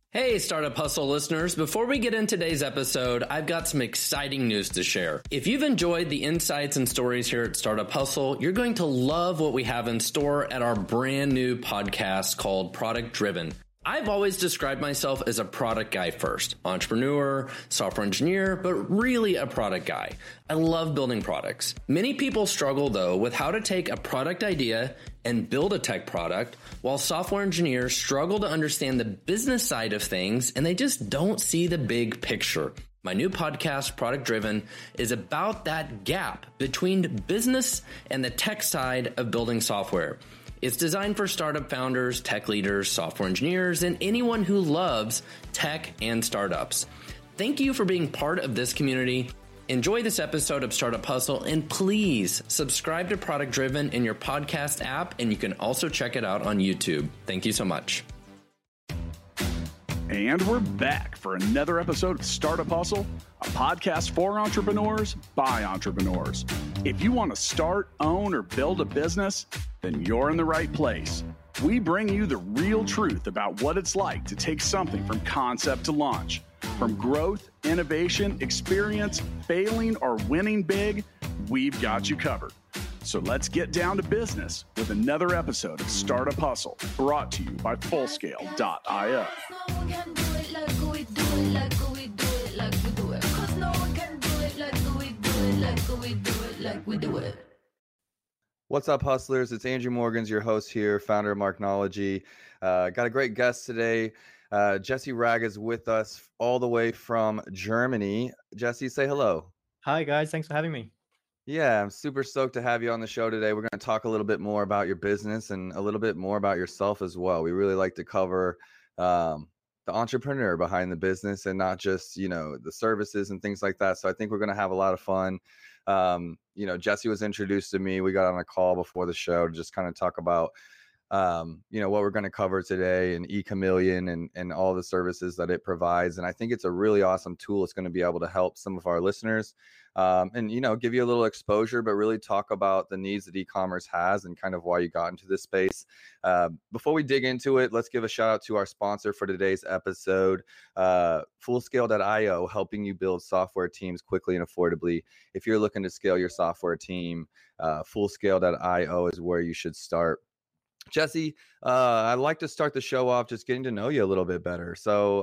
Hey, Startup Hustle listeners. Before we get into today's episode, I've got some exciting news to share. If you've enjoyed the insights and stories here at Startup Hustle, you're going to love what we have in store at our brand new podcast called Product Driven. I've always described myself as a product guy first, entrepreneur, software engineer, but really a product guy. I love building products. Many people struggle though with how to take a product idea and build a tech product, while software engineers struggle to understand the business side of things and they just don't see the big picture. My new podcast, Product Driven, is about that gap between business and the tech side of building software. It's designed for startup founders, tech leaders, software engineers, and anyone who loves tech and startups. Thank you for being part of this community. Enjoy this episode of Startup Hustle, and please subscribe to Product Driven in your podcast app, and you can also check it out on YouTube. Thank you so much. And we're back for another episode of Startup Hustle, a podcast for entrepreneurs by entrepreneurs. If you want to start, own, or build a business, then you're in the right place. We bring you the real truth about what it's like to take something from concept to launch. From growth, innovation, experience, failing, or winning big, we've got you covered. So let's get down to business with another episode of Startup Hustle, brought to you by Fullscale.io. What's up, hustlers? It's Andrew Morgans, your host here, founder of Marknology. Got a great guest today. Jesse Ragg is with us all the way from Germany. Jesse, say hello. Hi, guys. Thanks for having me. Yeah, I'm super stoked to have you on the show today. We're going to talk a little bit more about your business and a little bit more about yourself as well. We really like to cover the entrepreneur behind the business and not just, the services and things like that. So I think we're going to have a lot of fun. Jesse was introduced to me. We got on a call before the show to just kind of talk about, what we're going to cover today and eChameleon and all the services that it provides. And I think it's a really awesome tool. It's going to be able to help some of our listeners and give you a little exposure, but really talk about the needs that e-commerce has and kind of why you got into this space. Before we dig into it, let's give a shout out to our sponsor for today's episode, Fullscale.io, helping you build software teams quickly and affordably. If you're looking to scale your software team, Fullscale.io is where you should start. Jesse, I'd like to start the show off just getting to know you a little bit better. So,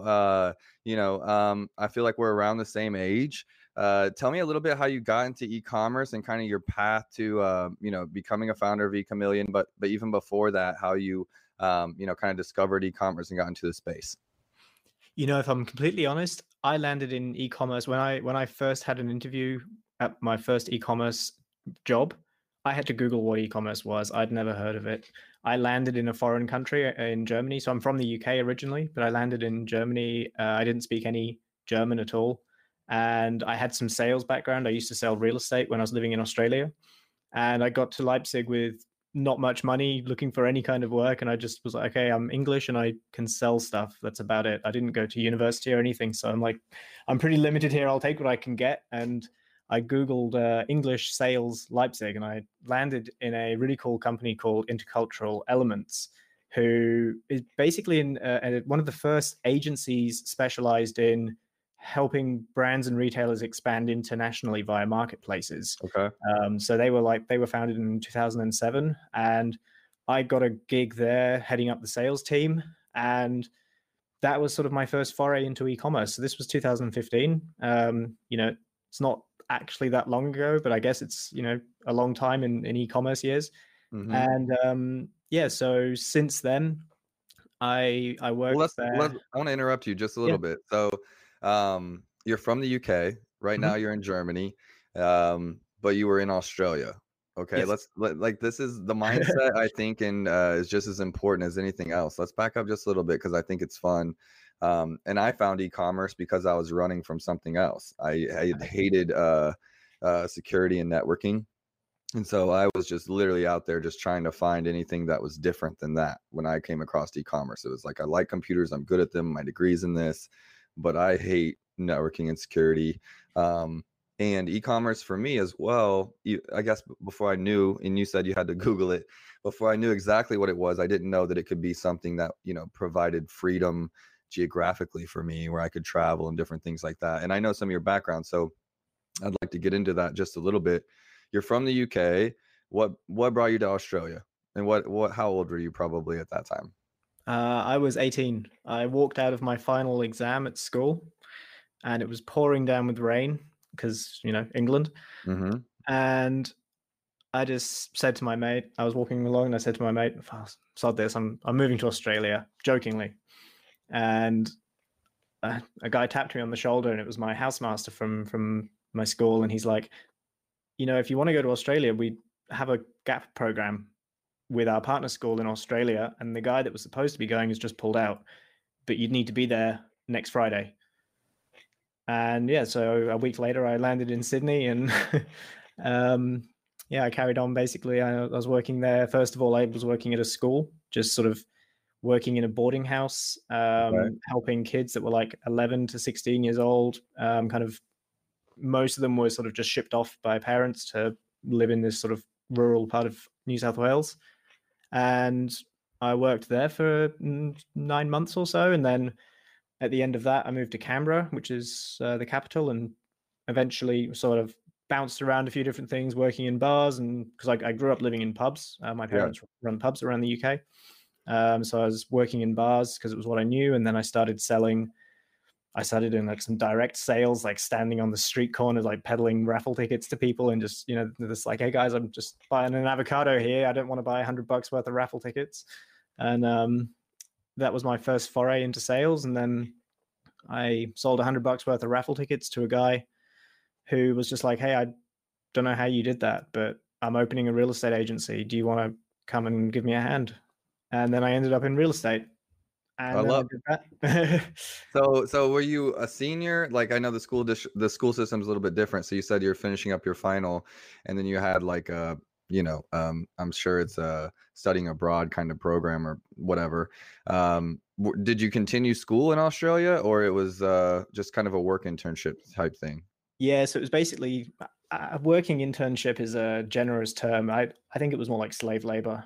I feel like we're around the same age. Tell me a little bit how you got into e-commerce and kind of your path to, becoming a founder of eChameleon, but even before that, how you, kind of discovered e-commerce and got into the space. If I'm completely honest, I landed in e-commerce when I first had an interview at my first e-commerce job. I had to Google what e-commerce was. I'd never heard of it. I landed in a foreign country in Germany. So I'm from the UK originally, but I landed in Germany. I didn't speak any German at all. And I had some sales background. I used to sell real estate when I was living in Australia. And I got to Leipzig with not much money, looking for any kind of work. And I just was like, okay, I'm English and I can sell stuff. That's about it. I didn't go to university or anything. So I'm like, I'm pretty limited here. I'll take what I can get. And I Googled English sales Leipzig, and I landed in a really cool company called Intercultural Elements, who is basically one of the first agencies specialized in helping brands and retailers expand internationally via marketplaces. Okay. So they were founded in 2007, and I got a gig there heading up the sales team, and that was sort of my first foray into e-commerce. So this was 2015. It's not actually that long ago, but I guess it's a long time in e-commerce years. Mm-hmm. And so since then I worked there. I want to interrupt you just a little bit. So you're from the UK right. Mm-hmm. Now you're in Germany, but you were in Australia. Okay. Yes. This is the mindset I think and is just as important as anything else. Let's back up just a little bit because I think it's fun. And I found e-commerce because I was running from something else. I hated security and networking. And so I was just literally out there just trying to find anything that was different than that. When I came across e-commerce, it was like, I like computers. I'm good at them. My degree's in this, but I hate networking and security. And e-commerce for me as well, I guess before I knew, and you said you had to Google it, before I knew exactly what it was, I didn't know that it could be something that, provided freedom geographically for me, where I could travel and different things like that. And I know some of your background, so I'd like to get into that just a little bit. You're from the UK. What brought you to Australia? And how old were you probably at that time? I was 18. I walked out of my final exam at school, and it was pouring down with rain because, England. Mm-hmm. And I just said to my mate, I was walking along, and I said to my mate, oh, sod this, I'm moving to Australia, jokingly. And a guy tapped me on the shoulder, and it was my housemaster from my school. And he's like, if you want to go to Australia, we have a gap program with our partner school in Australia. And the guy that was supposed to be going has just pulled out, but you'd need to be there next Friday. And yeah, so a week later I landed in Sydney, and I carried on. Basically, I was working there. First of all, I was working at a school, just sort of working in a boarding house, helping kids that were like 11 to 16 years old. Kind of most of them were sort of just shipped off by parents to live in this sort of rural part of New South Wales. And I worked there for 9 months or so. And then at the end of that, I moved to Canberra, which is the capital, and eventually sort of bounced around a few different things, working in bars. And because I grew up living in pubs, my parents run pubs around the UK. So I was working in bars because it was what I knew. And then I started doing like some direct sales, like standing on the street corners, like peddling raffle tickets to people, and just, this like, hey guys, I'm just buying an avocado here. I don't want to buy $100 worth of raffle tickets. And that was my first foray into sales. And then I sold $100 worth of raffle tickets to a guy who was just like, hey, I don't know how you did that, but I'm opening a real estate agency. Do you want to come and give me a hand? And then I ended up in real estate. And I love that. So were you a senior? Like, I know the school system's a little bit different. So you said you're finishing up your final, and then you had like a, I'm sure it's a studying abroad kind of program or whatever. Did you continue school in Australia, or it was just kind of a work internship type thing? Yeah, so it was basically a working internship is a generous term. I think it was more like slave labor.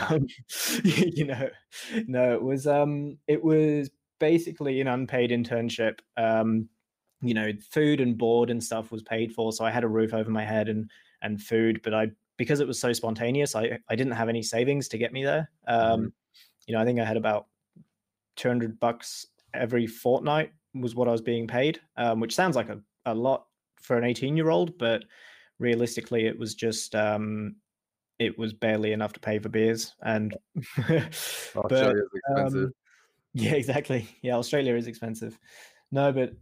No, it was basically an unpaid internship. Food and board and stuff was paid for, so I had a roof over my head and food. But because it was so spontaneous, I didn't have any savings to get me there. I think I had about $200 every fortnight was what I was being paid, which sounds like a lot for an 18-year-old, but realistically it was just it was barely enough to pay for beers. And Australia is expensive. Yeah, exactly. Yeah, Australia is expensive. No, but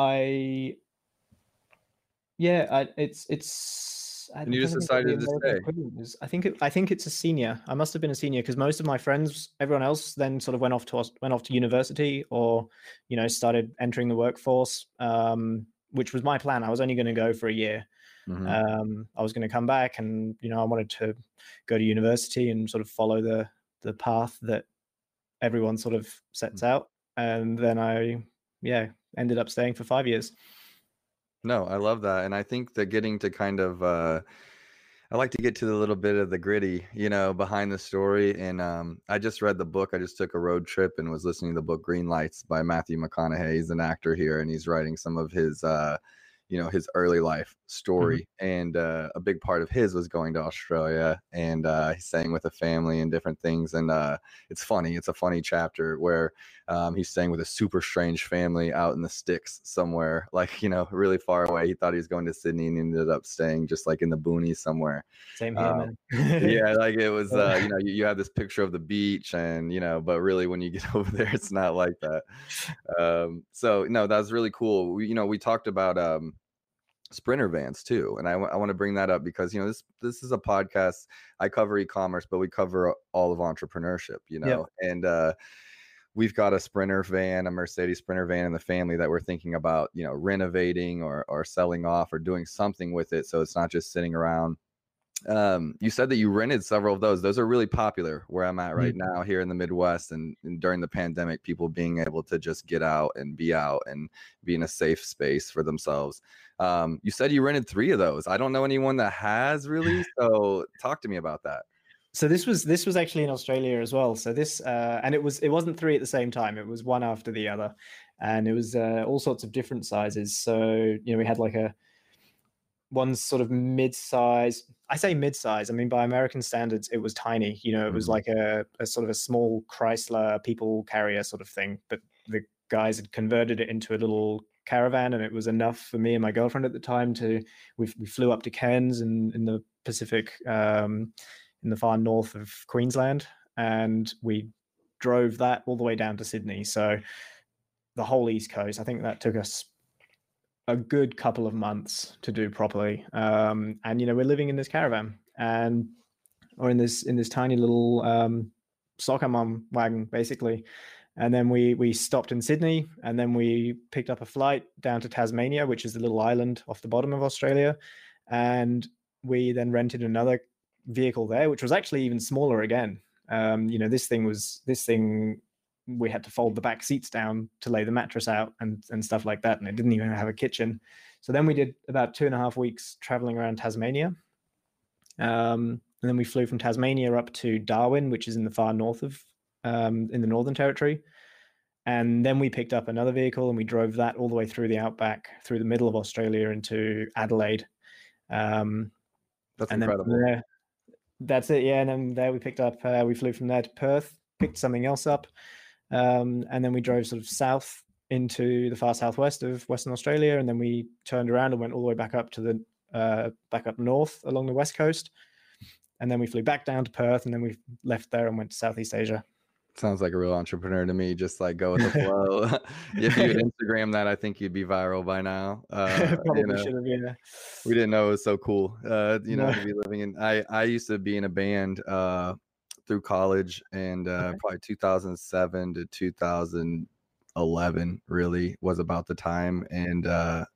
it's and you just decided to stay. I think it's a senior. I must have been a senior because most of my friends, everyone else, then sort of went off to university, or started entering the workforce, which was my plan. I was only going to go for a year. Mm-hmm. I was going to come back, and I wanted to go to university and sort of follow the path that everyone sort of sets out. And then I ended up staying for 5 years. No, I love that. And I think that getting to kind of I like to get to the little bit of the gritty, behind the story. And I just read the book. I just took a road trip and was listening to the book Green Lights by Matthew McConaughey. He's an actor here, and he's writing some of his his early life story. Mm-hmm. And a big part of his was going to Australia, and he's staying with a family and different things. And it's funny. It's a funny chapter where he's staying with a super strange family out in the sticks somewhere, like, really far away. He thought he was going to Sydney and ended up staying just like in the boonies somewhere. Same here, man. Yeah, like it was, you have this picture of the beach, and, but really when you get over there, it's not like that. So no, that was really cool. We talked about Sprinter vans too, and I want to bring that up because this is a podcast. I cover e-commerce, but we cover all of entrepreneurship, and we've got a Sprinter van, a Mercedes Sprinter van in the family that we're thinking about renovating or selling off or doing something with it, so it's not just sitting around. You said that you rented several of those are really popular where I'm at right now here in the Midwest, and during the pandemic, people being able to just get out and be in a safe space for themselves. You said you rented 3 of those. I don't know anyone that has really, so talk to me about that. So this was actually in Australia as well. So this and it wasn't three at the same time. It was one after the other, and it was all sorts of different sizes. So we had like one sort of mid-size. I say mid-size. I mean, by American standards, it was tiny. It was like a sort of a small Chrysler people carrier sort of thing. But the guys had converted it into a little caravan, and it was enough for me and my girlfriend at the time we flew up to Cairns in the Pacific, in the far north of Queensland, and we drove that all the way down to Sydney. So the whole East Coast. I think that took us a good couple of months to do properly. And we're living in this caravan or in this tiny little soccer mom wagon, basically. And then we stopped in Sydney, and then we picked up a flight down to Tasmania, which is a little island off the bottom of Australia. And we then rented another vehicle there, which was actually even smaller again. This thing we had to fold the back seats down to lay the mattress out and stuff like that, and it didn't even have a kitchen. So then we did about 2.5 weeks traveling around Tasmania, and then we flew from Tasmania up to Darwin, which is in the far north of in the Northern Territory. And then we picked up another vehicle and we drove that all the way through the outback, through the middle of Australia into Adelaide. That's incredible. That's it. Yeah. And then there we picked up, we flew from there to Perth, picked something else up. And then we drove sort of south into the far southwest of Western Australia. And then we turned around and went all the way back up to back up north along the west coast. And then we flew back down to Perth, and then we left there and went to Southeast Asia. Sounds like a real entrepreneur to me. Just like go with the flow. If you would Instagram that, I think you'd be viral by now. Probably should have, yeah. We didn't know it was so cool. To be living in. I used to be in a band through college, and probably 2007 to 2011 really was about the time. And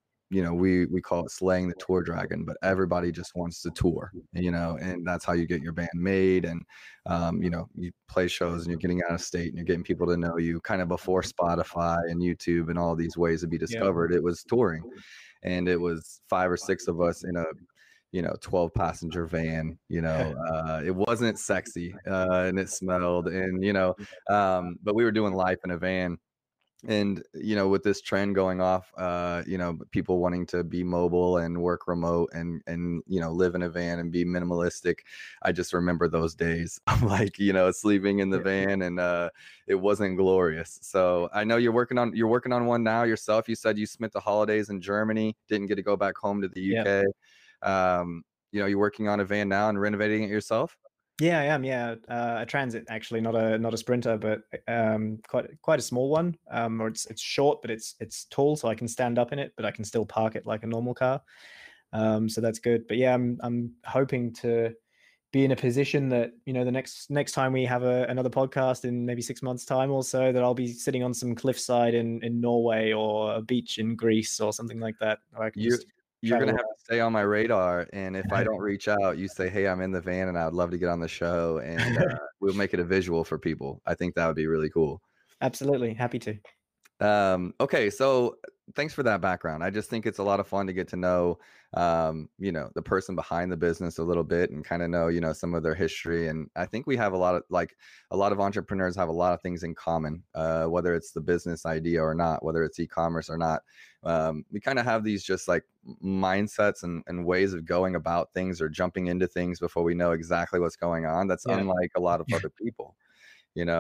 we call it slaying the tour dragon, but everybody just wants to tour, and that's how you get your band made. And, you play shows and you're getting out of state and you're getting people to know you kind of before Spotify and YouTube and all these ways to be discovered. Yeah. It was touring, and it was 5 or 6 of us in a 12 passenger van. It wasn't sexy and it smelled, and, but we were doing life in a van. And, with this trend going off, people wanting to be mobile and work remote and live in a van and be minimalistic. I just remember those days of sleeping in the van, and it wasn't glorious. So I know you're working on one now yourself. You said you spent the holidays in Germany, didn't get to go back home to the UK. Yeah. You're working on a van now and renovating it yourself? Yeah, I am. Yeah, a Transit, actually, not a Sprinter, but quite a small one. Or it's short, but it's tall, so I can stand up in it, but I can still park it like a normal car. So that's good. But yeah, I'm hoping to be in a position that the next time we have another podcast in maybe 6 months' time or so, that I'll be sitting on some cliffside in Norway or a beach in Greece or something like that. Or I can You're going to have to stay on my radar. And if I don't reach out, you say, hey, I'm in the van and I would love to get on the show, and we'll make it a visual for people. I think that would be really cool. Absolutely. Happy to. Okay. So thanks for that background. I just think it's a lot of fun to get to know, the person behind the business a little bit and kind of know, some of their history. And I think we have a lot of entrepreneurs have a lot of things in common, whether it's the business idea or not, whether it's e-commerce or not. We kind of have these just like mindsets and ways of going about things or jumping into things before we know exactly what's going on. That's unlike a lot of other people, and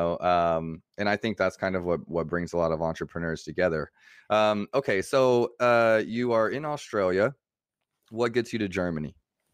I think that's kind of what brings a lot of entrepreneurs together. Okay. So, you are in Australia. What gets you to Germany?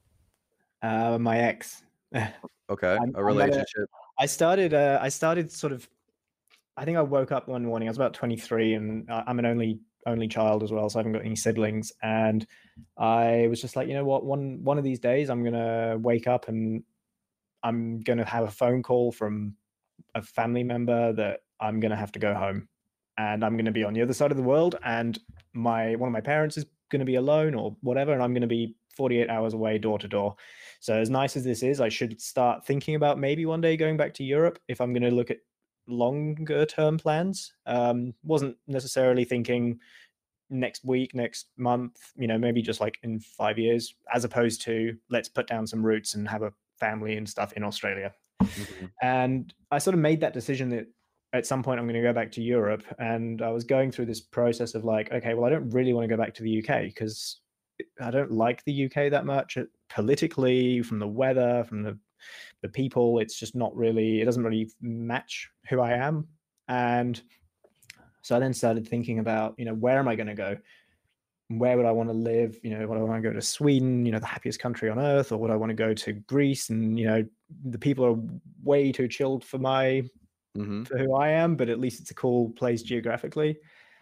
My ex. Okay. A relationship. I started sort of, I think I woke up one morning, I was about 23, and I'm an only child as well, so I haven't got any siblings. And I was just like, one of these days I'm going to wake up and I'm going to have a phone call from a family member that I'm going to have to go home, and I'm going to be on the other side of the world, and one of my parents is going to be alone or whatever, and I'm going to be 48 hours away door to door. So as nice as this is, I should start thinking about maybe one day going back to Europe if I'm going to look at longer term plans. Wasn't necessarily thinking next week, next month, maybe just like in 5 years, as opposed to let's put down some roots and have family and stuff in Australia. Mhm. And I sort of made that decision that at some point I'm going to go back to Europe. And I was going through this process of like, okay, well, I don't really want to go back to the UK because I don't like the UK that much politically, from the weather, from the people. It's just not really, it doesn't really match who I am. And so I then started thinking about, where am I going to go? Where would I want to live? Would I want to go to Sweden, the happiest country on earth, or would I want to go to Greece? And, the people are way too chilled for for who I am, but at least it's a cool place geographically.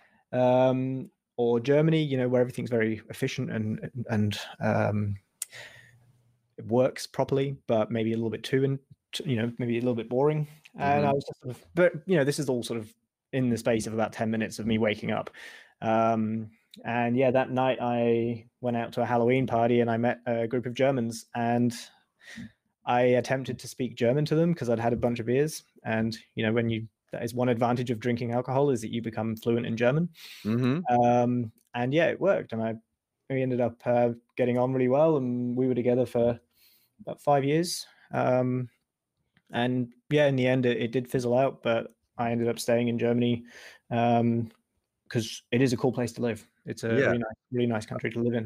Or Germany, where everything's very efficient and it works properly, but maybe a little bit maybe a little bit boring. And I was just sort of, but this is all sort of in the space of about 10 minutes of me waking up. And yeah, that night I went out to a Halloween party and I met a group of Germans, and I attempted to speak German to them because I'd had a bunch of beers. And, that is one advantage of drinking alcohol, is that you become fluent in German. And yeah, it worked. And we ended up getting on really well, and we were together for about 5 years. And yeah, in the end, it did fizzle out, but I ended up staying in Germany because it is a cool place to live. It's a really nice country to live in.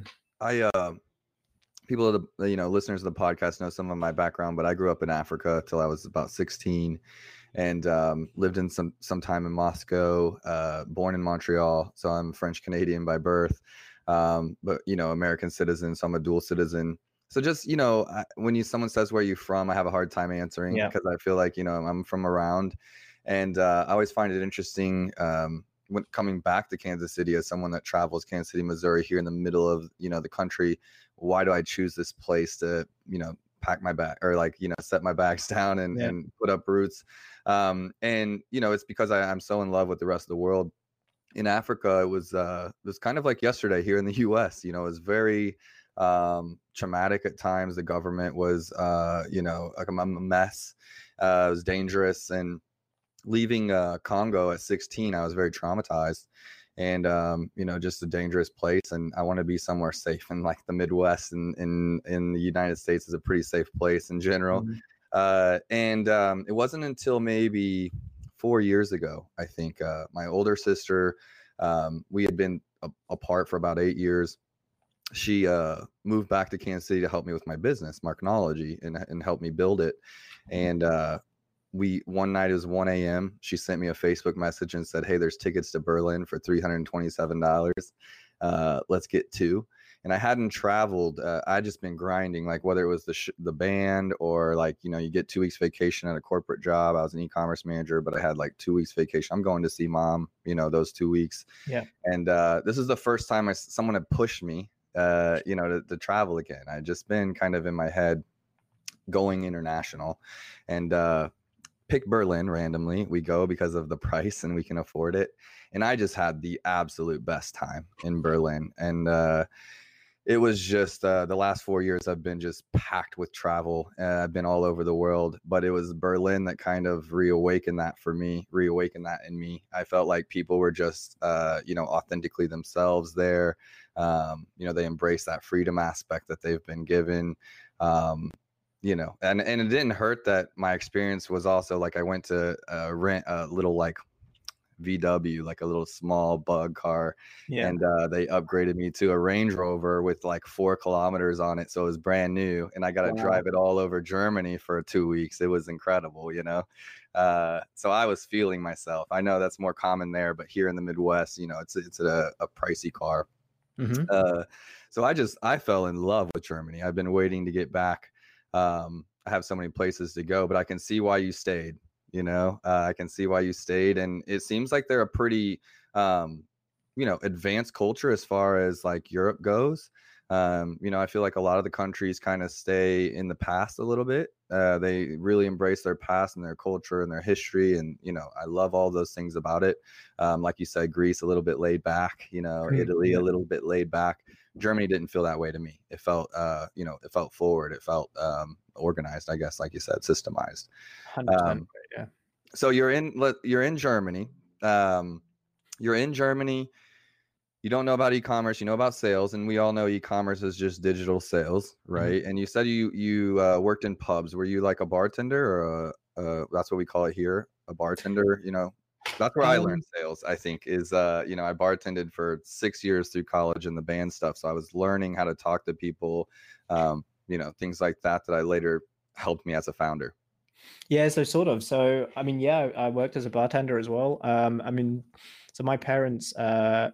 People, listeners of the podcast know some of my background, but I grew up in Africa till I was about 16, and lived in some time in Moscow. Born in Montreal, so I'm French Canadian by birth, but American citizen, so I'm a dual citizen. So just when someone says where you're from, I have a hard time answering because I feel like I'm from around, and I always find it interesting. When coming back to Kansas City as someone that travels Kansas City, Missouri, here in the middle of, the country, why do I choose this place to, pack my bag or set my bags down and put up roots? And, it's because I'm so in love with the rest of the world. In Africa, it was kind of like yesterday here in the US, it was very traumatic at times. The government was, like a mess. It was dangerous. And leaving Congo at 16, I was very traumatized, and just a dangerous place. And I want to be somewhere safe, and like the Midwest and in the United States is a pretty safe place in general. And it wasn't until maybe 4 years ago, I think, my older sister, we had been apart for about 8 years. She moved back to Kansas City to help me with my business, Marknology, and help me build it. And one night, it was 1 a.m. She sent me a Facebook message and said, "Hey, there's tickets to Berlin for $327. Let's get two." And I hadn't traveled. I'd just been grinding, like whether it was the band or you get 2 weeks vacation at a corporate job. I was an e-commerce manager, but I had like 2 weeks vacation. I'm going to see mom, those 2 weeks. Yeah. And this is the first time someone had pushed me, to travel again. I'd just been kind of in my head going international, and pick Berlin randomly. We go because of the price and we can afford it. And I just had the absolute best time in Berlin. And it was just the last 4 years I've been just packed with travel. I've been all over the world, but it was Berlin that kind of reawakened that in me. I felt like people were just, authentically themselves there. They embrace that freedom aspect that they've been given. And it didn't hurt that my experience was also like I went to rent a little like VW, like a little small bug car. Yeah. And they upgraded me to a Range Rover with like 4 kilometers on it. So it was brand new. And I got to drive it all over Germany for 2 weeks. It was incredible, So I was feeling myself. I know that's more common there, but here in the Midwest, it's a pricey car. So I fell in love with Germany. I've been waiting to get back. I have so many places to go, but I can see why you stayed, I can see why you stayed. And it seems like they're a pretty, advanced culture as far as like Europe goes. I feel like a lot of the countries kind of stay in the past a little bit. They really embrace their past and their culture and their history. And, I love all those things about it. Like you said, Greece, a little bit laid back, Italy, a little bit laid back. Germany didn't feel that way to me. It felt, it felt forward. It felt organized, I guess, like you said, systemized. 100%, yeah. So you're in Germany. You're in Germany. you don't know about e-commerce, you know about sales, and we all know e-commerce is just digital sales, right? And you said you worked in pubs. Were you like a bartender or that's what we call it here, a bartender? That's where I learned sales, I think, is I bartended for 6 years through college and the band stuff. So I was learning how to talk to people, things like that I later helped me as a founder. Yeah, so sort of. So, I mean, yeah, I worked as a bartender as well. So my parents they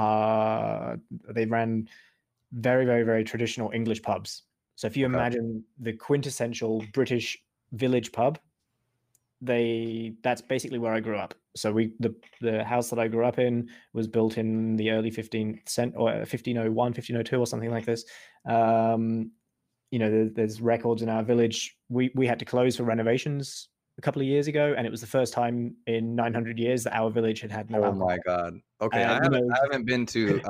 ran very, very, very traditional English pubs. So if you imagine the quintessential British village pub, that's basically where I grew up. So the house that I grew up in was built in the early 15th or 1501, 1502 or something like this. There's records in our village. We had to close for renovations a couple of years ago, and it was the first time in 900 years that our village had no alcohol. My God. Okay, I haven't been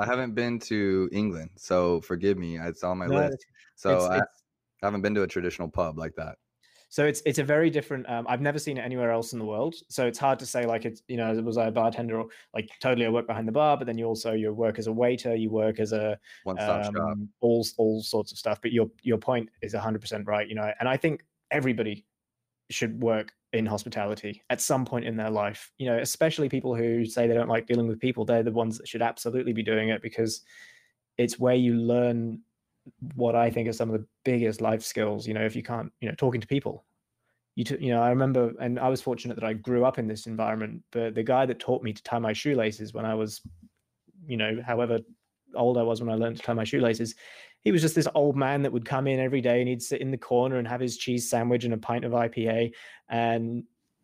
to England, so forgive me. It's on my list. So I haven't been to a traditional pub like that. So it's a very different. I've never seen it anywhere else in the world. So it's hard to say like it's was I a bartender or like totally I work behind the bar, but then you work as a waiter, you work as a one-stop shop, all sorts of stuff. But your point is 100% right. And I think everybody should work in hospitality at some point in their life. Especially people who say they don't like dealing with people. They're the ones that should absolutely be doing it, because it's where you learn what I think are some of the biggest life skills. If you can't, talking to people, I remember, and I was fortunate that I grew up in this environment, but the guy that taught me to tie my shoelaces when I was, however old I was when I learned to tie my shoelaces, he was just this old man that would come in every day and he'd sit in the corner and have his cheese sandwich and a pint of IPA. And,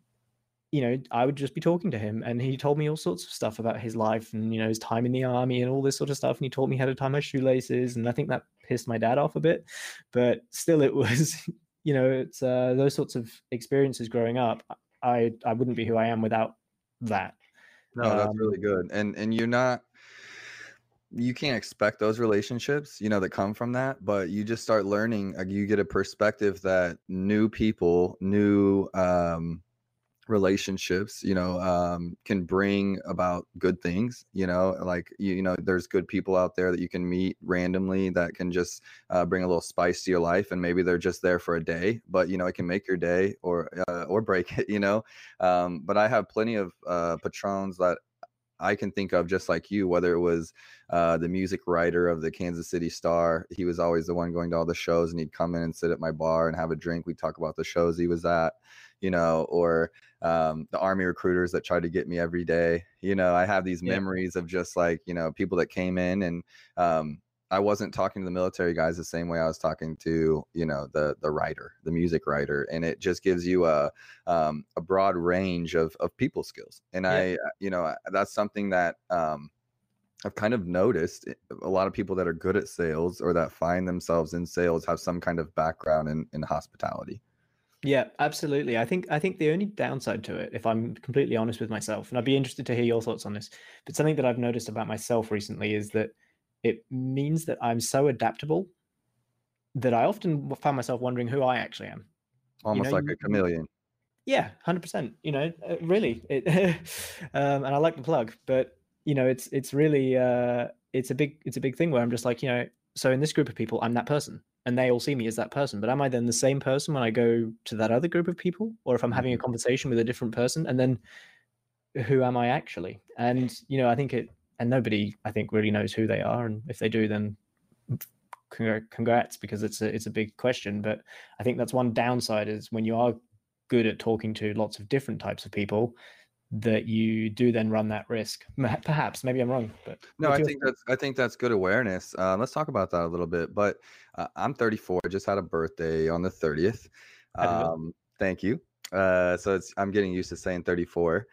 I would just be talking to him, and he told me all sorts of stuff about his life and, his time in the army and all this sort of stuff. And he taught me how to tie my shoelaces. And I think that pissed my dad off a bit, but still it was, it's those sorts of experiences growing up. I wouldn't be who I am without that. No, that's really good. And you can't expect those relationships, that come from that, but you just start learning, you get a perspective that new people, new relationships, can bring about good things, there's good people out there that you can meet randomly that can just bring a little spice to your life, and maybe they're just there for a day, but it can make your day or break it, but I have plenty of patrons that I can think of, just like you, whether it was the music writer of the Kansas City Star. He was always the one going to all the shows, and he'd come in and sit at my bar and have a drink. We'd talk about the shows he was at, or the Army recruiters that tried to get me every day. I have these memories of just like, people that came in, and I wasn't talking to the military guys the same way I was talking to, the writer, the music writer. And it just gives you a broad range of people skills. And that's something that I've kind of noticed. A lot of people that are good at sales or that find themselves in sales have some kind of background in hospitality. Yeah, absolutely. I think the only downside to it, if I'm completely honest with myself, and I'd be interested to hear your thoughts on this, but something that I've noticed about myself recently is that it means that I'm so adaptable that I often find myself wondering who I actually am. Almost like a chameleon. Yeah, 100%. Really. And I like the plug, but it's really it's a big thing where I'm just like, so in this group of people, I'm that person, and they all see me as that person. But am I then the same person when I go to that other group of people, or if I'm having a conversation with a different person, and then who am I actually? And I think and nobody, I think, really knows who they are. And if they do, then congrats, because it's a big question. But I think that's one downside, is when you are good at talking to lots of different types of people, that you do then run that risk. Perhaps, maybe I'm wrong, but no, I think that's good awareness. Let's talk about that a little bit. But I'm 34. I just had a birthday on the 30th. Thank you. So I'm getting used to saying 34.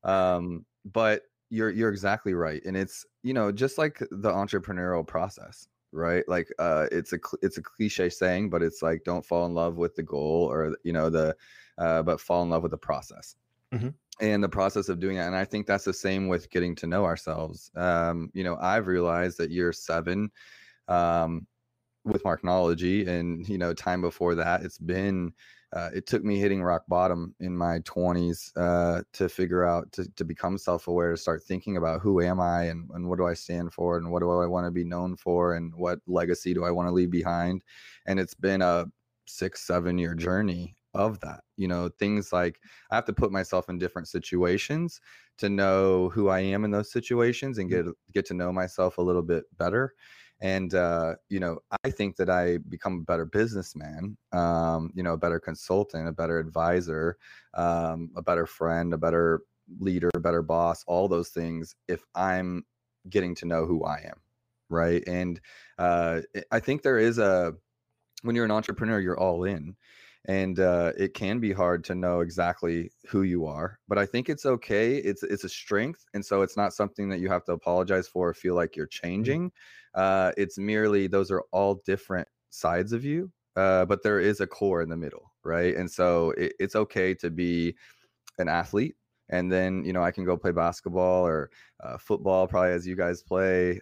But you're exactly right, and it's just like the entrepreneurial process, right? Like it's a cliche saying, but it's like, don't fall in love with the goal, or but fall in love with the process. Mm-hmm. And the process of doing it. And I think that's the same with getting to know ourselves. I've realized that year 7 with Marknology, and time before that, it's been it took me hitting rock bottom in my 20s to figure out to become self-aware, to start thinking about who am I and what do I stand for and what do I want to be known for and what legacy do I want to leave behind. And it's been a 6-7 year journey of that. Things like I have to put myself in different situations to know who I am in those situations and get to know myself a little bit better. And, I think that I become a better businessman, a better consultant, a better advisor, a better friend, a better leader, a better boss, all those things, if I'm getting to know who I am. Right. And I think when you're an entrepreneur, you're all in. And it can be hard to know exactly who you are, but I think it's okay. It's a strength. And so it's not something that you have to apologize for or feel like you're changing. It's merely, those are all different sides of you, but there is a core in the middle, right? And so it's okay to be an athlete. And then, I can go play basketball or football, probably as you guys play,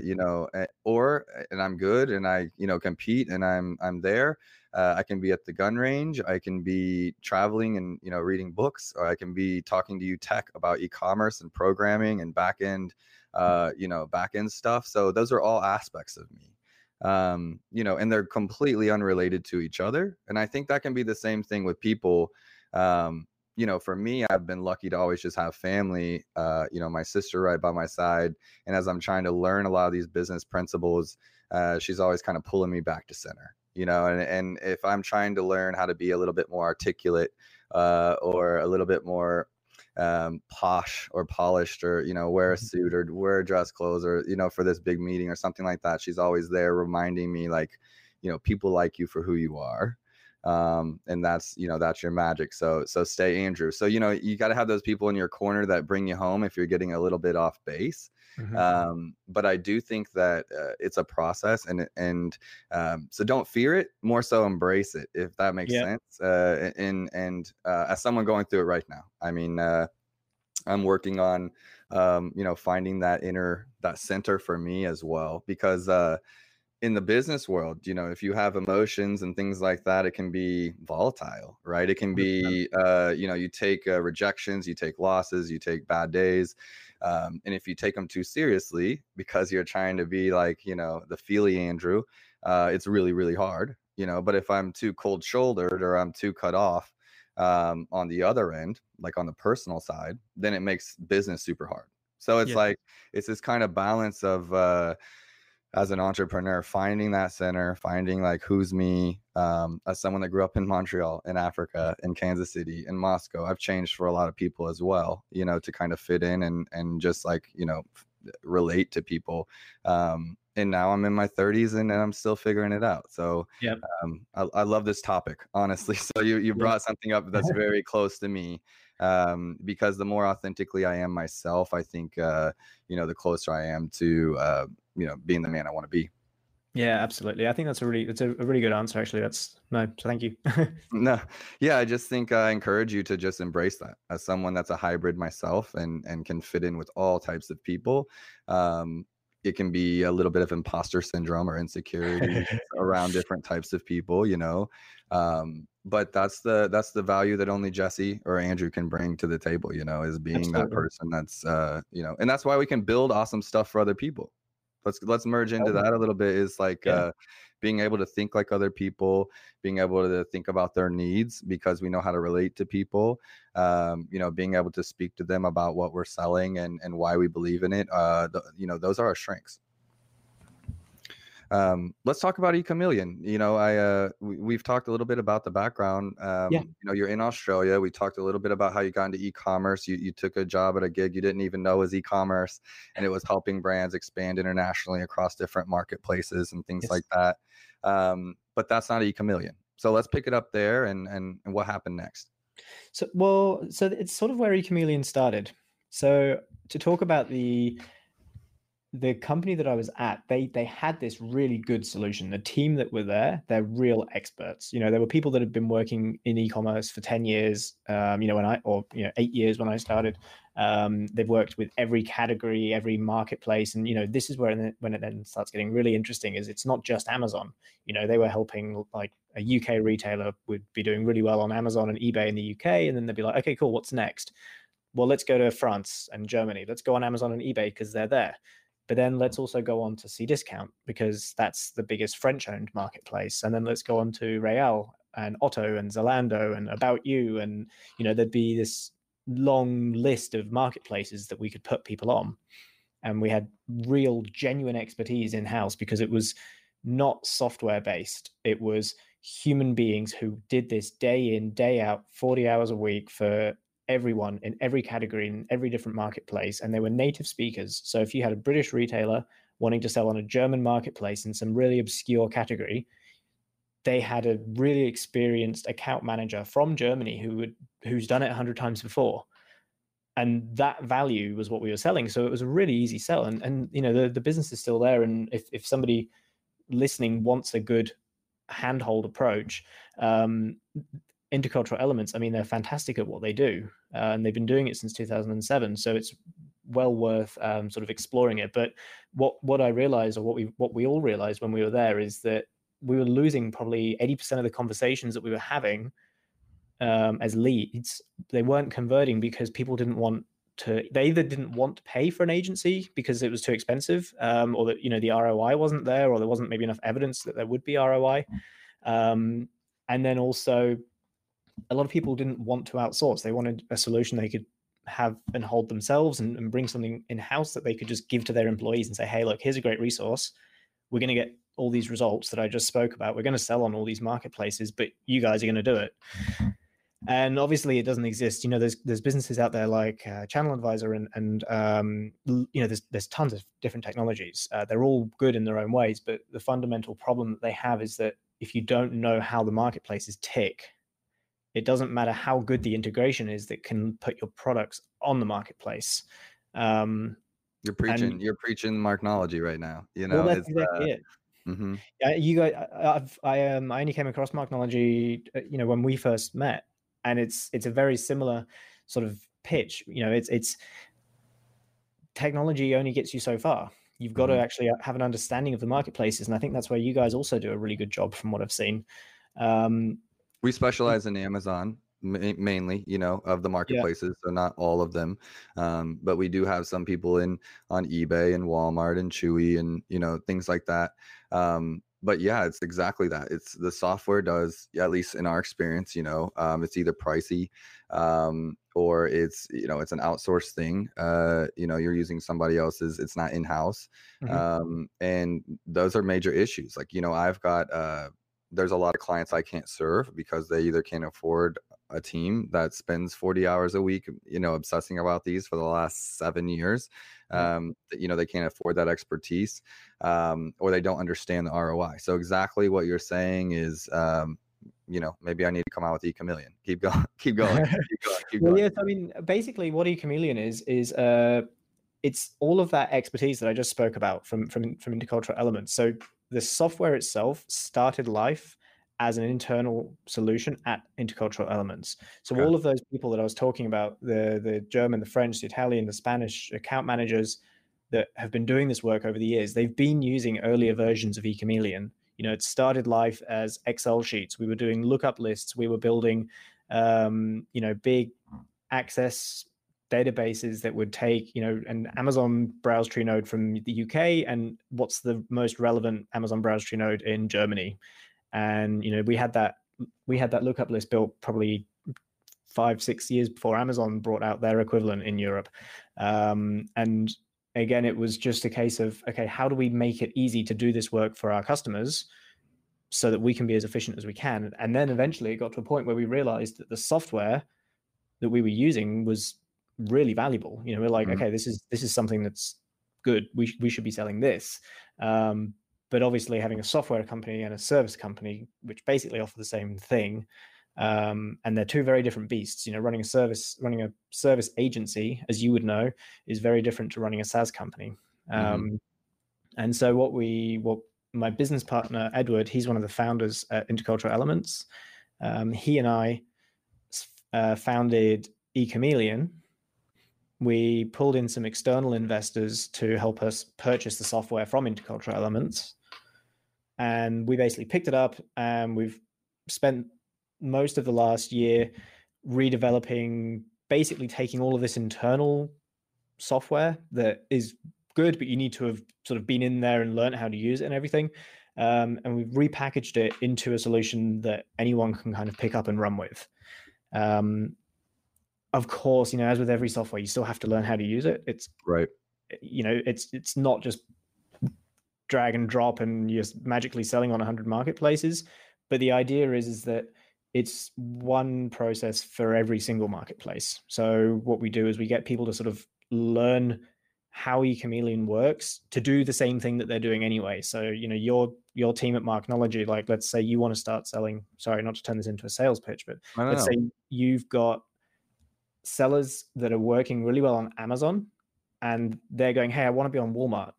and I'm good and I, compete and I'm there. I can be at the gun range. I can be traveling and, reading books, or I can be talking to you tech about e-commerce and programming and back end stuff. So those are all aspects of me, and they're completely unrelated to each other. And I think that can be the same thing with people. For me, I've been lucky to always just have family, my sister right by my side. And as I'm trying to learn a lot of these business principles, she's always kind of pulling me back to center. And if I'm trying to learn how to be a little bit more articulate or a little bit more posh or polished, or, wear a suit or wear dress clothes, or, for this big meeting or something like that, she's always there reminding me, like, people like you for who you are. And that's your magic. So stay Andrew. So, you got to have those people in your corner that bring you home if you're getting a little bit off base. But I do think that it's a process, and so don't fear it, more so embrace it, if that makes sense. And as someone going through it right now, I mean, I'm working on, finding that center for me as well, because in the business world, if you have emotions and things like that, it can be volatile, right? It can be, you take rejections, you take losses, you take bad days. And if you take them too seriously because you're trying to be like, the feely Andrew, it's really, really hard, but if I'm too cold shouldered or I'm too cut off on the other end, like on the personal side, then it makes business super hard. So it's like, it's this kind of balance of, as an entrepreneur, finding that center, finding like who's me, as someone that grew up in Montreal, in Africa, in Kansas City, in Moscow. I've changed for a lot of people as well, to kind of fit in and just like, relate to people. And now I'm in my 30s and I'm still figuring it out. So I love this topic, honestly. So you brought something up that's very close to me, because the more authentically I am myself, I think, the closer I am to, being the man I want to be. Yeah, absolutely. I think it's a really good answer, actually. So thank you. No, yeah, I just think I encourage you to just embrace that as someone that's a hybrid myself and can fit in with all types of people. It can be a little bit of imposter syndrome or insecurity around different types of people, but that's the value that only Jesse or Andrew can bring to the table, is being Absolutely. That person that's, and that's why we can build awesome stuff for other people. Let's merge into that a little bit, is like being able to think like other people, being able to think about their needs because we know how to relate to people, being able to speak to them about what we're selling and why we believe in it. Those are our strengths. Let's talk about eChameleon. We've talked a little bit about the background. You're in Australia. We talked a little bit about how you got into e-commerce. You took a job at a gig you didn't even know was e-commerce, and it was helping brands expand internationally across different marketplaces and things like that. But that's not eChameleon. So let's pick it up there and what happened next. So it's sort of where eChameleon started. So to talk about the the company that I was at, they had this really good solution. The team that were there, they're real experts. There were people that had been working in e-commerce for 10 years, when 8 years when I started. They've worked with every category, every marketplace. And, this is when it then starts getting really interesting, is it's not just Amazon. They were helping, like, a UK retailer would be doing really well on Amazon and eBay in the UK. And then they'd be like, okay, cool, what's next? Well, let's go to France and Germany. Let's go on Amazon and eBay because they're there. But then let's also go on to Cdiscount because that's the biggest French-owned marketplace. And then let's go on to Real and Otto and Zalando and About You. And, there'd be this long list of marketplaces that we could put people on. And we had real, genuine expertise in-house because it was not software-based. It was human beings who did this day in, day out, 40 hours a week for everyone in every category, in every different marketplace, and they were native speakers. So if you had a British retailer wanting to sell on a German marketplace in some really obscure category, they had a really experienced account manager from Germany who's done it 100 times before. And that value was what we were selling. So it was a really easy sell. And the business is still there. And if somebody listening wants a good handhold approach, Intercultural Elements, I mean, they're fantastic at what they do, and they've been doing it since 2007. So it's well worth sort of exploring it. But what I realized, or what we all realized when we were there, is that we were losing probably 80% of the conversations that we were having as leads. They weren't converting because people didn't want to. They either didn't want to pay for an agency because it was too expensive, or that the ROI wasn't there, or there wasn't maybe enough evidence that there would be ROI. And then also, a lot of people didn't want to outsource. They wanted a solution they could have and hold themselves and bring something in-house that they could just give to their employees and say, hey, look, here's a great resource. We're going to get all these results that I just spoke about. We're going to sell on all these marketplaces, but you guys are going to do it. And obviously it doesn't exist. There's businesses out there like Channel Advisor and there's tons of different technologies. They're all good in their own ways, but the fundamental problem that they have is that if you don't know how the marketplaces tick, it doesn't matter how good the integration is that can put your products on the marketplace. You're preaching Marknology right now. Well, that's exactly it. Mm-hmm. You guys, I only came across Marknology, when we first met, and it's a very similar sort of pitch. It's technology only gets you so far. You've got to actually have an understanding of the marketplaces, and I think that's where you guys also do a really good job, from what I've seen. We specialize in Amazon mainly, of the marketplaces, so not all of them. But we do have some people on eBay and Walmart and Chewy and, things like that. But yeah, it's exactly that. It's the software does, at least in our experience, it's either pricey, or it's, it's an outsourced thing. You're using somebody else's, it's not in-house. And those are major issues. Like, I've got, there's a lot of clients I can't serve because they either can't afford a team that spends 40 hours a week, obsessing about these for the last 7 years. They can't afford that expertise, or they don't understand the ROI. So exactly what you're saying is, maybe I need to come out with eChameleon. Keep going. Keep going. Well, yes, I mean, basically what eChameleon is it's all of that expertise that I just spoke about from Intercultural Elements. So the software itself started life as an internal solution at Intercultural Elements. So all of those people that I was talking about, the German, the French, the Italian, the Spanish account managers that have been doing this work over the years, they've been using earlier versions of eChameleon. It started life as Excel sheets. We were doing lookup lists. We were building, big access databases that would take, an Amazon browse tree node from the UK and what's the most relevant Amazon browse tree node in Germany. And, we had that lookup list built probably 5-6 years before Amazon brought out their equivalent in Europe. And again, it was just a case of, okay, how do we make it easy to do this work for our customers so that we can be as efficient as we can? And then eventually it got to a point where we realized that the software that we were using was really valuable. We're like, okay, this is something that's good. We should be selling this. But obviously having a software company and a service company, which basically offer the same thing, and they're two very different beasts. Running a service agency, as you would know, is very different to running a SaaS company. And so what my business partner, Edward, he's one of the founders at Intercultural Elements. He and I founded eChameleon. We pulled in some external investors to help us purchase the software from Intercultural Elements. And we basically picked it up, and we've spent most of the last year redeveloping, basically taking all of this internal software that is good, but you need to have sort of been in there and learned how to use it and everything. And we've repackaged it into a solution that anyone can kind of pick up and run with. Of course, as with every software, you still have to learn how to use it. It's right. It's not just drag and drop and you're magically selling on 100 marketplaces. But the idea is that it's one process for every single marketplace. So what we do is we get people to sort of learn how eChameleon works to do the same thing that they're doing anyway. So, your team at Marknology, like, let's say you want to start selling, sorry, not to turn this into a sales pitch, but let's say you've got sellers that are working really well on Amazon and they're going, hey, I want to be on Walmart.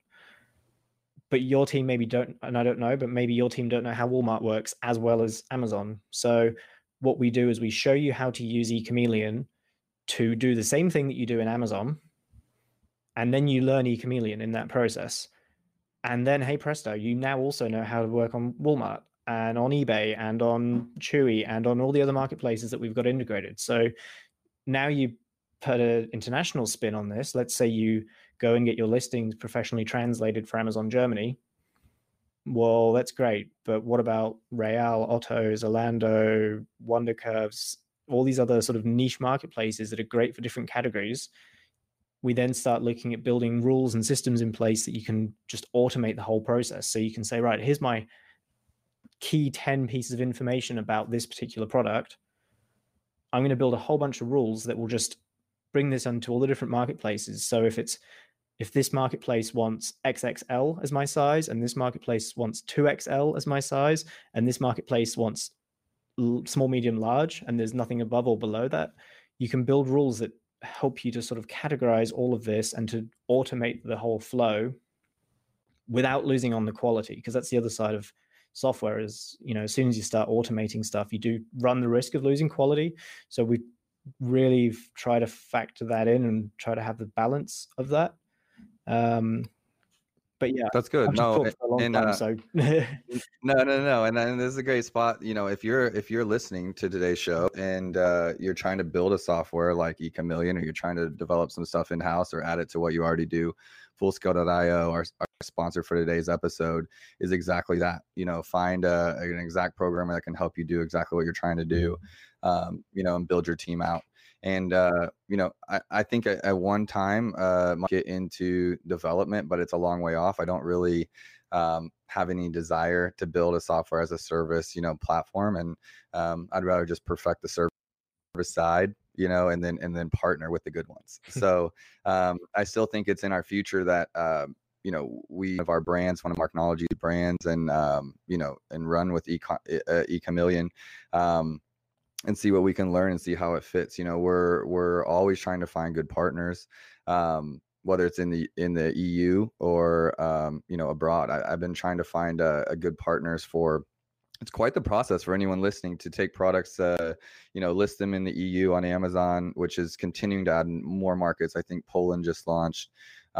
But your team maybe don't, and I don't know, but maybe your team don't know how Walmart works as well as Amazon. So what we do is we show you how to use eChameleon to do the same thing that you do in Amazon. And then you learn eChameleon in that process. And then, hey presto, you now also know how to work on Walmart and on eBay and on Chewy and on all the other marketplaces that we've got integrated. So now you put an international spin on this. Let's say you go and get your listings professionally translated for Amazon Germany. Well, that's great. But what about Real, Otto, Zalando, Wonder Curves, all these other sort of niche marketplaces that are great for different categories? We then start looking at building rules and systems in place that you can just automate the whole process. So you can say, right, here's my key 10 pieces of information about this particular product. I'm going to build a whole bunch of rules that will just bring this onto all the different marketplaces. So if this marketplace wants XXL as my size, and this marketplace wants 2XL as my size, and this marketplace wants small, medium, large, and there's nothing above or below that, you can build rules that help you to sort of categorize all of this and to automate the whole flow without losing on the quality. Because that's the other side of software is, as soon as you start automating stuff, you do run the risk of losing quality. So we really try to factor that in and try to have the balance of that. But yeah, that's good. No, and so no, and this is a great spot. If you're listening to today's show and you're trying to build a software like eChameleon, or you're trying to develop some stuff in house or add it to what you already do, Fullscale.io, our sponsor for today's episode, is exactly that. Find an exact programmer that can help you do exactly what you're trying to do, and build your team out. And, I think at one time, might get into development, but it's a long way off. I don't really have any desire to build a software as a service, platform. And I'd rather just perfect the service side, and then partner with the good ones. So I still think it's in our future that, we have our brands, one of Marknology's brands, and, and run with eChameleon. And see what we can learn and see how it fits. We're always trying to find good partners, whether it's in the EU or abroad. I've been trying to find a good partners for. It's quite the process for anyone listening to take products, list them in the EU on Amazon, which is continuing to add more markets. I think Poland just launched.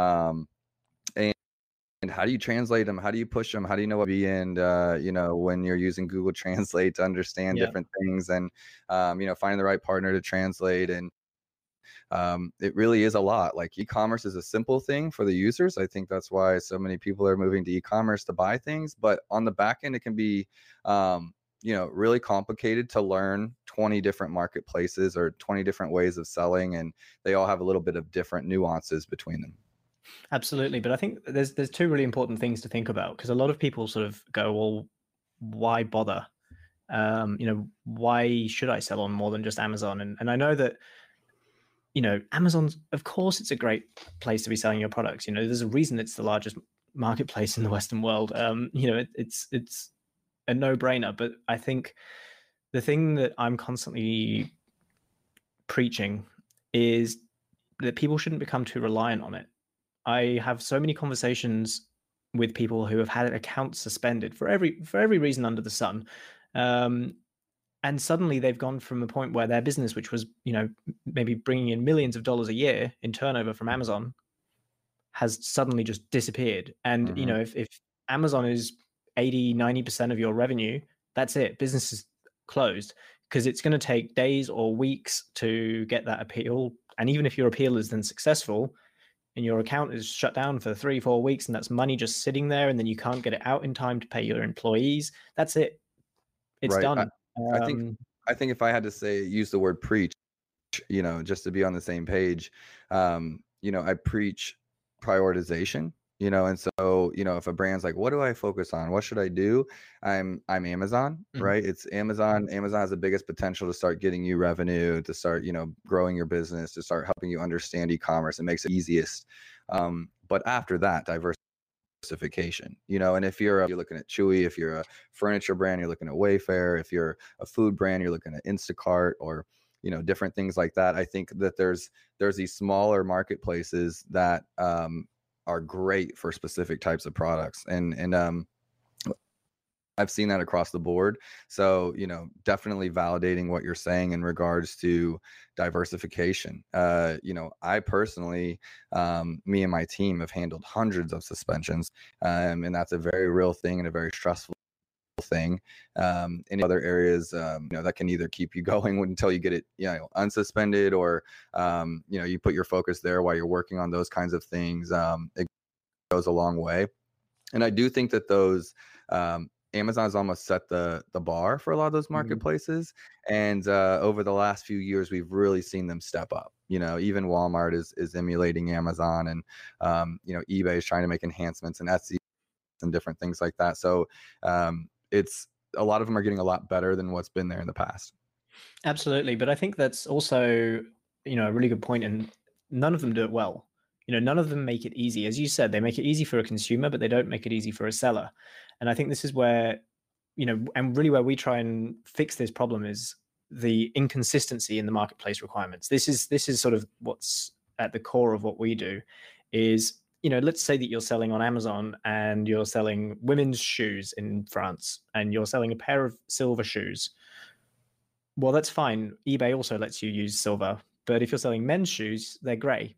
And how do you translate them? How do you push them? How do you know what to be in, when you're using Google Translate to understand different things, and, finding the right partner to translate. And it really is a lot. Like, e-commerce is a simple thing for the users. I think that's why so many people are moving to e-commerce to buy things. But on the back end, it can be, really complicated to learn 20 different marketplaces or 20 different ways of selling. And they all have a little bit of different nuances between them. Absolutely. But I think there's two really important things to think about, because a lot of people sort of go, well, why bother? Why should I sell on more than just Amazon? And I know that, Amazon's, of course, it's a great place to be selling your products. There's a reason it's the largest marketplace in the Western world. It's a no-brainer. But I think the thing that I'm constantly preaching is that people shouldn't become too reliant on it. I have so many conversations with people who have had accounts suspended for every reason under the sun. And suddenly they've gone from a point where their business, which was, maybe bringing in millions of dollars a year in turnover from Amazon, has suddenly just disappeared. And, if Amazon is 80-90% of your revenue, that's it. Business is closed, because it's going to take days or weeks to get that appeal. And even if your appeal is then successful and your account is shut down for 3-4 weeks, and that's money just sitting there, and then you can't get it out in time to pay your employees, that's it. It's Right. done. I think if I had to use the word preach, just to be on the same page, I preach prioritization, and so, if a brand's like, what do I focus on? What should I do? I'm Amazon, right? It's Amazon. Amazon has the biggest potential to start getting you revenue, to start, growing your business, to start helping you understand e-commerce. It makes it easiest. But after that, diversification, and if you're looking at Chewy, if you're a furniture brand, you're looking at Wayfair, if you're a food brand, you're looking at Instacart, or different things like that. I think that there's these smaller marketplaces that are great for specific types of products, and I've seen that across the board. So, definitely validating what you're saying in regards to diversification. I personally, me and my team have handled hundreds of suspensions, and that's a very real thing and a very stressful thing. In other areas, that can either keep you going until you get it, unsuspended, or, you put your focus there while you're working on those kinds of things. It goes a long way. And I do think that those, Amazon's almost set the bar for a lot of those marketplaces. And over the last few years, we've really seen them step up. Even Walmart is emulating Amazon, and eBay is trying to make enhancements, and Etsy and different things like that. So it's a lot of them are getting a lot better than what's been there in the past. Absolutely. But I think that's also, a really good point. And none of them do it well. None of them make it easy. As you said, they make it easy for a consumer, but they don't make it easy for a seller. And I think this is where, and really where we try and fix this problem is the inconsistency in the marketplace requirements. This is sort of what's at the core of what we do is, let's say that you're selling on Amazon and you're selling women's shoes in France, and you're selling a pair of silver shoes. Well, that's fine. eBay also lets you use silver, but if you're selling men's shoes, they're gray.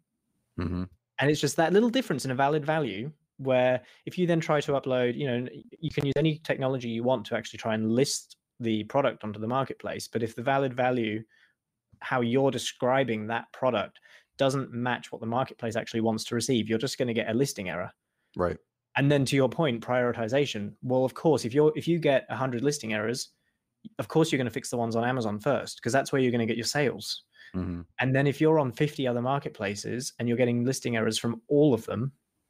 And it's just that little difference in a valid value, where if you then try to upload, you can use any technology you want to actually try and list the product onto the marketplace. But if the valid value, how you're describing that product, doesn't match what the marketplace actually wants to receive, you're just going to get a listing error. Right. And then to your point, prioritization. Well, of course, if you get 100 listing errors, of course you're going to fix the ones on Amazon first, because that's where you're going to get your sales. And then if you're on 50 other marketplaces and you're getting listing errors from all of them,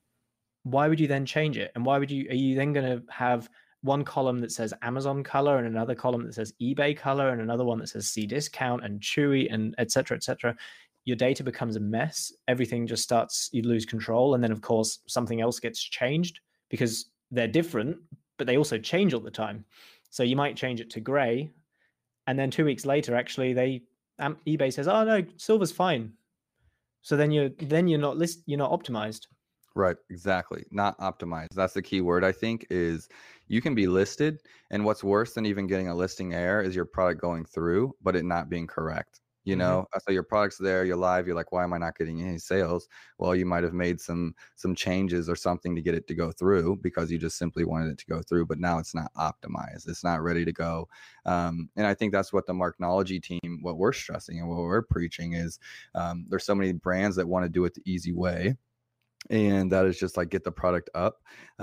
why would you then change it? And are you then going to have one column that says Amazon color and another column that says eBay color and another one that says Cdiscount and Chewy and et cetera, et cetera? Your data becomes a mess. Everything just you lose control. And then of course, something else gets changed, because they're different, but they also change all the time. So you might change it to gray, and then 2 weeks later, actually eBay says, "Oh no, silver's fine." So then you're not optimized. Right, exactly. Not optimized. That's the key word, I think, is you can be listed, and what's worse than even getting a listing error is your product going through, but it not being correct. So your product's there, you're live, you're like, why am I not getting any sales? Well, you might have made some changes or something to get it to go through, because you just simply wanted it to go through, but now it's not optimized. It's not ready to go. And I think that's what the Marknology team, what we're stressing and what we're preaching is, there's so many brands that want to do it the easy way. And that is just like, get the product up.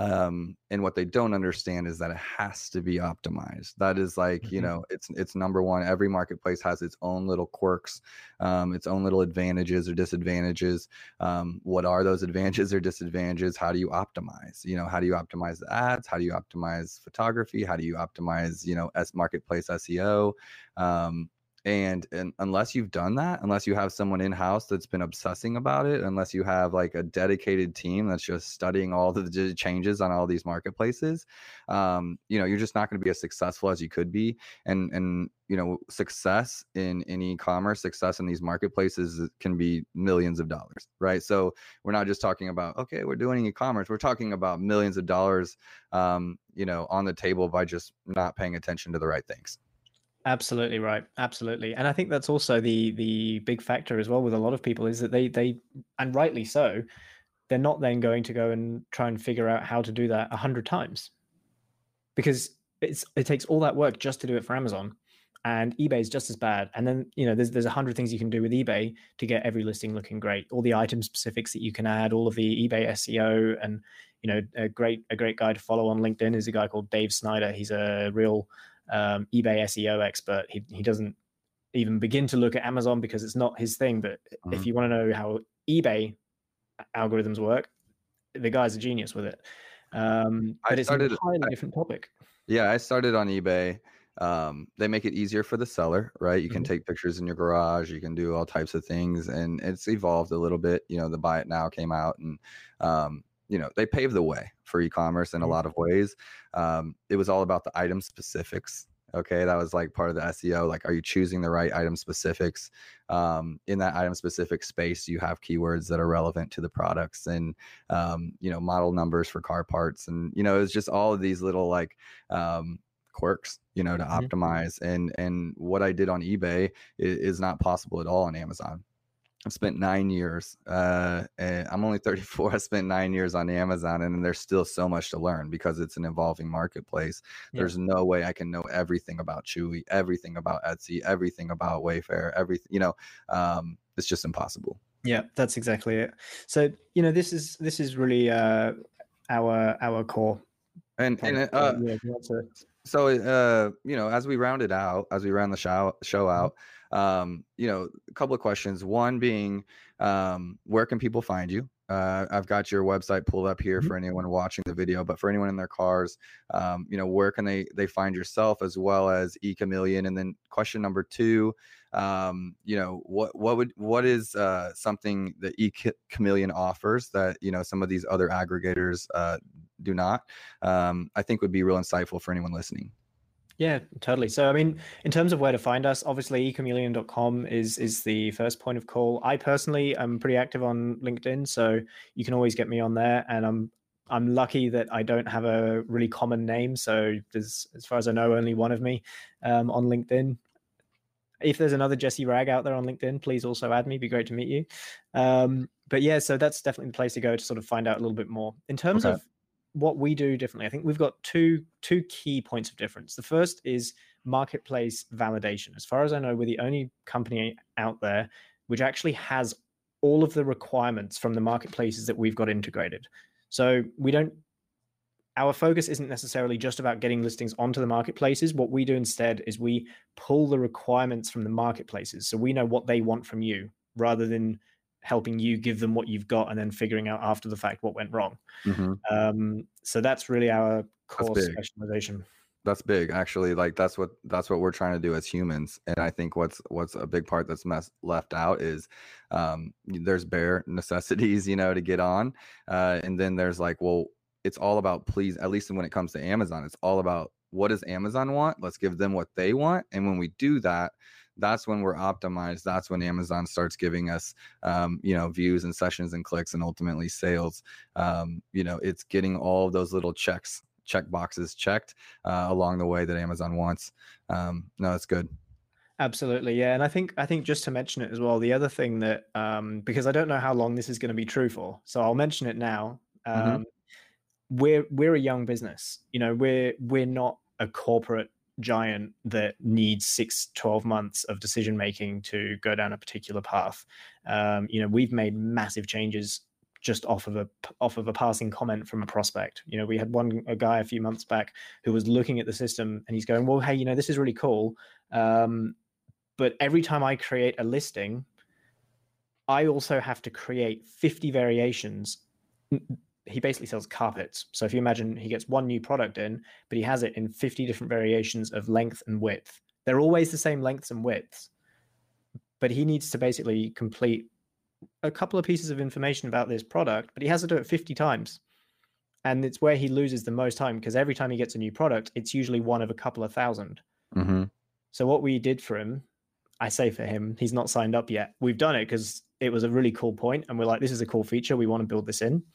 And what they don't understand is that it has to be optimized. That is like, it's number one. Every marketplace has its own little quirks, its own little advantages or disadvantages. What are those advantages or disadvantages? How do you optimize? How do you optimize the ads? How do you optimize photography? How do you optimize, marketplace SEO? And unless you've done that, unless you have someone in-house that's been obsessing about it, unless you have like a dedicated team that's just studying all the changes on all these marketplaces, you're just not going to be as successful as you could be. And success in e-commerce, success in these marketplaces can be millions of dollars, right? So we're not just talking about, okay, we're doing e-commerce. We're talking about millions of dollars, on the table by just not paying attention to the right things. Absolutely right. Absolutely. And I think that's also the big factor as well with a lot of people is that they and rightly so, they're not then going to go and try and figure out how to do that 100 times, because it takes all that work just to do it for Amazon, and eBay is just as bad. And then, there's 100 things you can do with eBay to get every listing looking great. All the item specifics that you can add, all of the eBay SEO, and, a great guy to follow on LinkedIn is a guy called Dave Snyder. He's a real eBay SEO expert. He doesn't even begin to look at Amazon because it's not his thing. But if you want to know how eBay algorithms work, the guy's a genius with it. But it's a entirely different topic. Yeah, I started on eBay. They make it easier for the seller, right? You can take pictures in your garage, you can do all types of things, and it's evolved a little bit. The Buy It Now came out, and they paved the way for e-commerce in a lot of ways. It was all about the item specifics. Okay, that was like part of the SEO. Like, are you choosing the right item specifics? In that item specific space, you have keywords that are relevant to the products, and model numbers for car parts, and it's just all of these little like quirks, to optimize. And what I did on eBay is not possible at all on Amazon. I've spent 9 years, and I'm only 34. I spent 9 years on Amazon, and there's still so much to learn because it's an evolving marketplace. Yeah. There's no way I can know everything about Chewy, everything about Etsy, everything about Wayfair, everything, it's just impossible. Yeah, that's exactly it. So, this is really our core. So, as we round the show out, a couple of questions. One being, where can people find you? I've got your website pulled up here for anyone watching the video, but for anyone in their cars, where can they find yourself as well as eChameleon? And then question number two, what is something that eChameleon offers that some of these other aggregators do not? I think would be real insightful for anyone listening. Yeah, totally. So, I mean, in terms of where to find us, obviously eChameleon.com is the first point of call. I personally am pretty active on LinkedIn, so you can always get me on there. And I'm lucky that I don't have a really common name. So there's, as far as I know, only one of me on LinkedIn. If there's another Jesse Rag out there on LinkedIn, please also add me. It'd be great to meet you. But yeah, so that's definitely the place to go to sort of find out a little bit more. In terms of what we do differently, I think we've got two key points of difference. The first is marketplace validation. As far as I know, we're the only company out there which actually has all of the requirements from the marketplaces that we've got integrated. So our focus isn't necessarily just about getting listings onto the marketplaces. What we do instead is we pull the requirements from the marketplaces. So we know what they want from you rather than helping you give them what you've got and then figuring out after the fact what went wrong. So that's really our core specialization. That's big, actually. Like that's what we're trying to do as humans. And I think what's a big part that's left out is there's bare necessities, to get on. And then there's like, well, it's all about please, at least when it comes to Amazon, it's all about what does Amazon want? Let's give them what they want. And when we do that, that's when we're optimized. That's when Amazon starts giving us, views and sessions and clicks and ultimately sales. It's getting all of those little check boxes checked along the way that Amazon wants. No, it's good. Absolutely. Yeah. And I think just to mention it as well, the other thing that, because I don't know how long this is going to be true for, so I'll mention it now. We're a young business, we're not a corporate giant that needs 6-12 months of decision making to go down a particular path. We've made massive changes just off of a passing comment from a prospect. We had a guy a few months back who was looking at the system and he's going, well, hey, this is really cool. But every time I create a listing, I also have to create 50 variations. He basically sells carpets. So if you imagine he gets one new product in, but he has it in 50 different variations of length and width. They're always the same lengths and widths, but he needs to basically complete a couple of pieces of information about this product, but he has to do it 50 times. And it's where he loses the most time, because every time he gets a new product, it's usually one of a couple of thousand. Mm-hmm. So what we did for him, I say for him, he's not signed up yet. We've done it because it was a really cool point, and we're like, this is a cool feature. We want to build this in.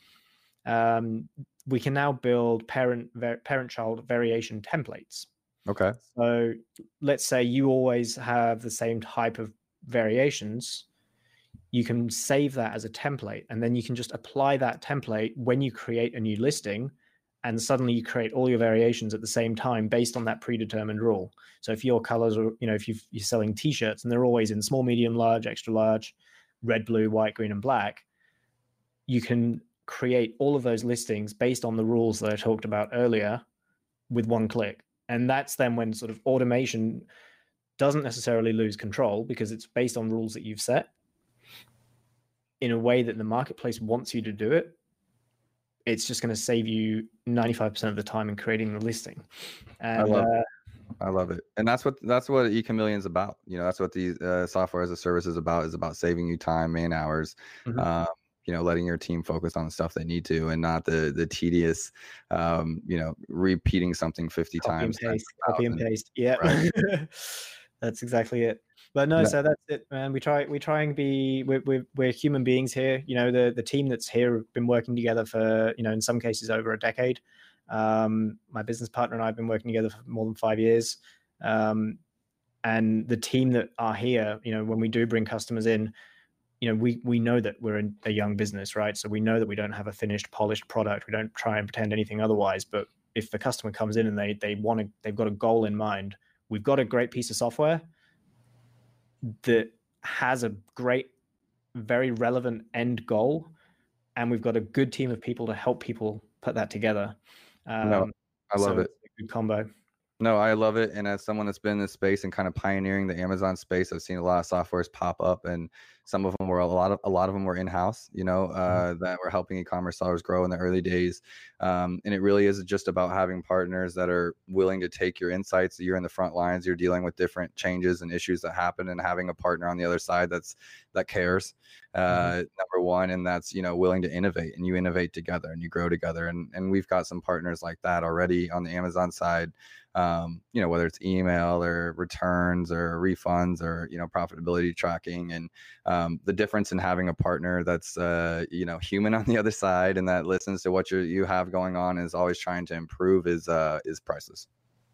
We can now build parent-child variation templates. Okay. So let's say you always have the same type of variations. You can save that as a template, and then you can just apply that template when you create a new listing, and suddenly you create all your variations at the same time based on that predetermined rule. So if your colors are, if you're selling t-shirts and they're always in small, medium, large, extra large, red, blue, white, green, and black, you can create all of those listings based on the rules that I talked about earlier with one click. And that's then when sort of automation doesn't necessarily lose control, because it's based on rules that you've set in a way that the marketplace wants you to do it. It's just going to save you 95% of the time in creating the listing. And I love it. And that's what eChameleon's about. That's what the software as a service is about saving you time, man hours, letting your team focus on the stuff they need to, and not the tedious, repeating somthing 50 times. Copy and paste. Yeah. Right. That's exactly it. But no, so that's it, man. We try and be, we're human beings here. The team that's here have been working together for, in some cases over a decade. My business partner and I have been working together for more than 5 years. And the team that are here, when we do bring customers in, we know that we're a young business, right? So we know that we don't have a finished, polished product. We don't try and pretend anything otherwise. But if the customer comes in and they've got a goal in mind, we've got a great piece of software that has a great, very relevant end goal, and we've got a good team of people to help people put that together. I love it. It's a good combo. No, I love it. And as someone that's been in this space and kind of pioneering the Amazon space, I've seen a lot of softwares pop up, and some of them were a lot of them were in-house, that were helping e-commerce sellers grow in the early days. And it really is just about having partners that are willing to take your insights. You're in the front lines, you're dealing with different changes and issues that happen, and having a partner on the other side that cares, number one, and that's, willing to innovate, and you innovate together and you grow together. And we've got some partners like that already on the Amazon side. Whether it's email or returns or refunds or, profitability tracking, and the difference in having a partner that's, human on the other side and that listens to what you have going on, is always trying to improve, is priceless.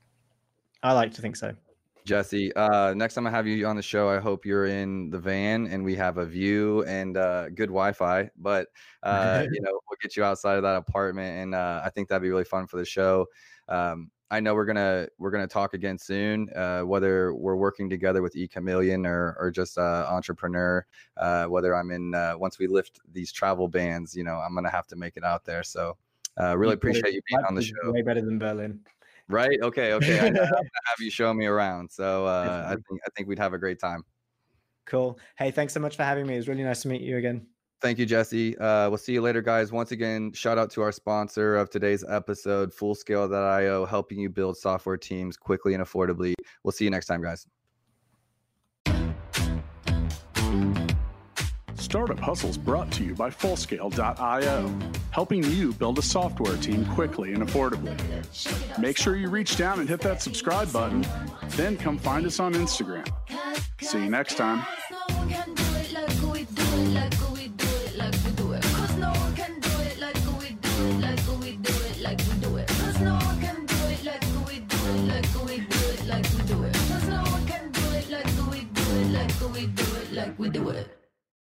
I like to think so. Jesse, next time I have you on the show, I hope you're in the van and we have a view and good Wi-Fi, but, we'll get you outside of that apartment, and I think that'd be really fun for the show. I know we're gonna talk again soon, whether we're working together with eChameleon or just entrepreneur. Whether I'm in once we lift these travel bans, I'm gonna have to make it out there. So really appreciate you being on the show. Way better than Berlin, right? Okay. I'm gonna have you show me around. So I think we'd have a great time. Cool. Hey, thanks so much for having me. It was really nice to meet you again. Thank you, Jesse. We'll see you later, guys. Once again, shout out to our sponsor of today's episode, Fullscale.io, helping you build software teams quickly and affordably. We'll see you next time, guys. Startup Hustles brought to you by Fullscale.io, helping you build a software team quickly and affordably. Make sure you reach down and hit that subscribe button, then come find us on Instagram. See you next time. We do it.